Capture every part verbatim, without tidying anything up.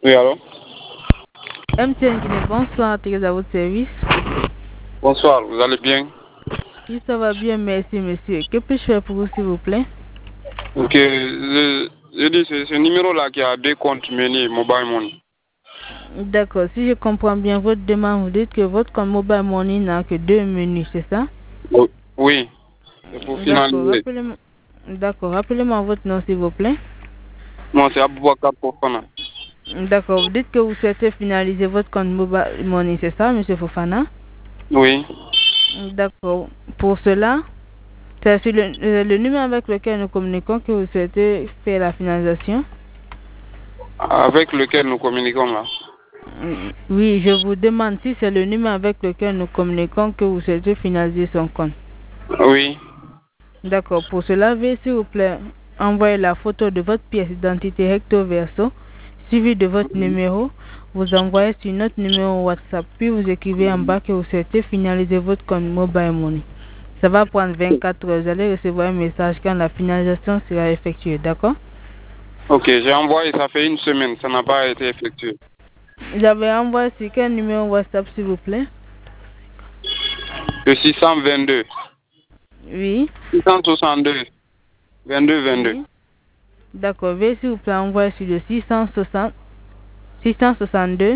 Oui, alors? M T N Guinée, bonsoir, Thérèse à votre service. Bonsoir, vous allez bien? Oui, ça va bien, merci, monsieur. Que puis-je faire pour vous, s'il vous plaît? Ok, je, je dis, c'est ce numéro-là qui a deux comptes menés, Mobile Money. D'accord, si je comprends bien votre demande, vous dites que votre compte Mobile Money n'a que deux menus, c'est ça? Oui, c'est pour D'accord, finaliser. rappelez-moi D'accord, rappelez-moi votre nom, s'il vous plaît. Moi, c'est Aboubakar Fofana. D'accord, vous dites que vous souhaitez finaliser votre compte Mobile Money, c'est ça, monsieur Fofana? Oui. D'accord, pour cela, c'est sur le, euh, le numéro avec lequel nous communiquons que vous souhaitez faire la finalisation? Avec lequel nous communiquons là. Oui, je vous demande si c'est le numéro avec lequel nous communiquons que vous souhaitez finaliser son compte. Oui. D'accord, pour cela, veuillez s'il vous plaît envoyer la photo de votre pièce d'identité recto verso, suivi de votre numéro. Vous envoyez sur notre numéro WhatsApp, puis vous écrivez en bas que vous souhaitez finaliser votre compte Mobile Money. Ça va prendre vingt-quatre heures. Vous allez recevoir un message quand la finalisation sera effectuée, d'accord? Ok, j'ai envoyé, ça fait une semaine, ça n'a pas été effectué. Vous avez envoyé sur quel numéro WhatsApp, s'il vous plaît? Le six cent vingt-deux. Oui. six cent soixante-deux. vingt-deux vingt-deux. Oui. D'accord, veuillez s'il vous plaît envoyer sur le six cent soixante, six cent soixante-deux.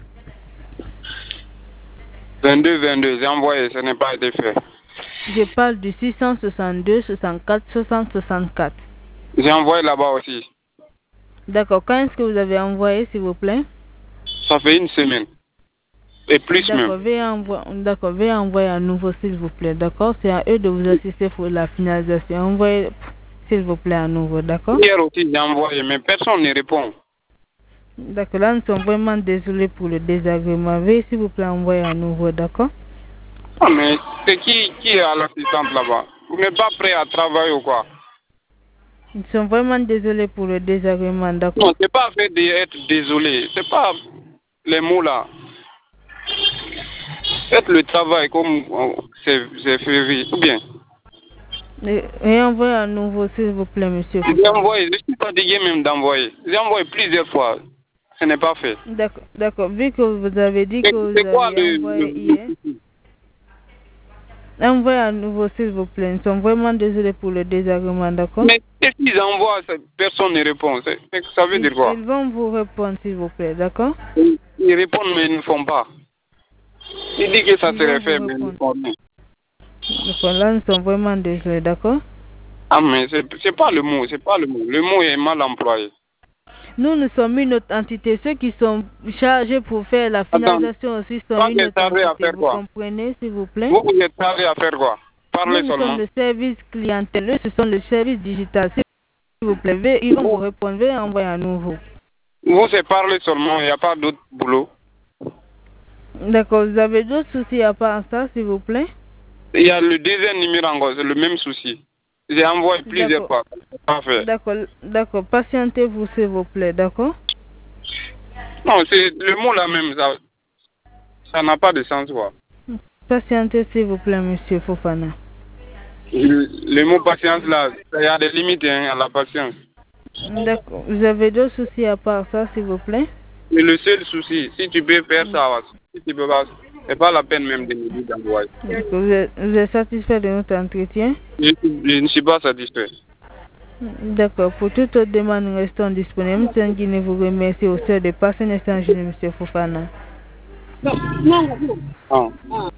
vingt-deux vingt-deux, j'ai envoyé, ça n'a pas été fait. Je parle du six cent soixante-deux, soixante-quatre, soixante, soixante-quatre. J'ai envoyé là-bas aussi. D'accord, quand est-ce que vous avez envoyé, s'il vous plaît? Ça fait une semaine. Et plus même. D'accord, veuillez envoyer, d'accord, veuillez envoyer à nouveau, s'il vous plaît, d'accord? C'est à eux de vous assister pour la finalisation. Envoyez, s'il vous plaît, à nouveau, d'accord? Hier aussi, j'ai envoyé, mais personne ne répond. D'accord, là, nous sommes vraiment désolés pour le désagrément. Veuillez, s'il vous plaît, envoyer à nouveau, d'accord? Ah, mais c'est qui, qui est à l'assistante là-bas? Vous n'êtes pas prêt à travailler ou quoi? Nous sommes vraiment désolés pour le désagrément, d'accord? Non, c'est pas fait d'être désolé. C'est pas les mots là. Faites le travail comme c'est fait, ou bien. Et, et envoyez à nouveau, s'il vous plaît, monsieur. J'ai envoyé, je suis fatigué même d'envoyer. J'ai envoyé plusieurs fois. Ce n'est pas fait. D'accord, d'accord. Vu que vous avez dit que vous C'est quoi avez le, envoyé le, hier, envoyez à nouveau, s'il vous plaît. Nous sommes vraiment désolés pour le désagrément, d'accord? Mais si j'envoie, personne ne répond. Ça veut Ils, dire quoi? ils vont vous répondre, s'il vous plaît, d'accord? Ils répondent, mais ils ne font pas. Ils disent que ça Ils vont serait vous fait, mais ils ne répondre. font rien. D'accord, là, nous sommes vraiment désolés, d'accord? Ah, mais c'est pas le mot, c'est pas le mot. Le mot est mal employé. Nous, nous sommes une autre entité. Ceux qui sont chargés pour faire la Attends, finalisation aussi sont toi, tu une es autre chargé à entité. faire Vous quoi? comprenez, s'il vous plaît? Vous, vous êtes chargé à faire quoi? Nous, Parlez nous sommes seulement. le service clientèle. Eux, ce sont le service digital. S'il vous plaît, veuillez- ils vont vous Vous, répondre. Veuillez envoyer à nouveau. vous c'est parler seulement, il n'y a pas d'autre boulot. D'accord, vous avez d'autres soucis à part ça, s'il vous plaît? Il y a le deuxième numéro encore, c'est le même souci. J'ai envoyé plusieurs D'accord, fois. C'est pas fait. d'accord, d'accord. Patientez-vous, s'il vous plaît, d'accord? Non, c'est le mot là même, ça ça n'a pas de sens quoi. Patientez, s'il vous plaît, monsieur Fofana. Le, le mot patience là, il y a des limites hein, à la patience. D'accord. Vous avez d'autres soucis à part ça, s'il vous plaît? Mais le seul souci, si tu peux faire ça, si tu peux pas, c'est pas la peine même de me dire d'envoyer. D'accord. Vous êtes, vous êtes satisfait de notre entretien? Je, je ne suis pas satisfait. D'accord. Pour toute autre demande, nous restons disponibles. M. Guinée vous remercie au sein de passer un instant, monsieur Fofana. Non, non, non.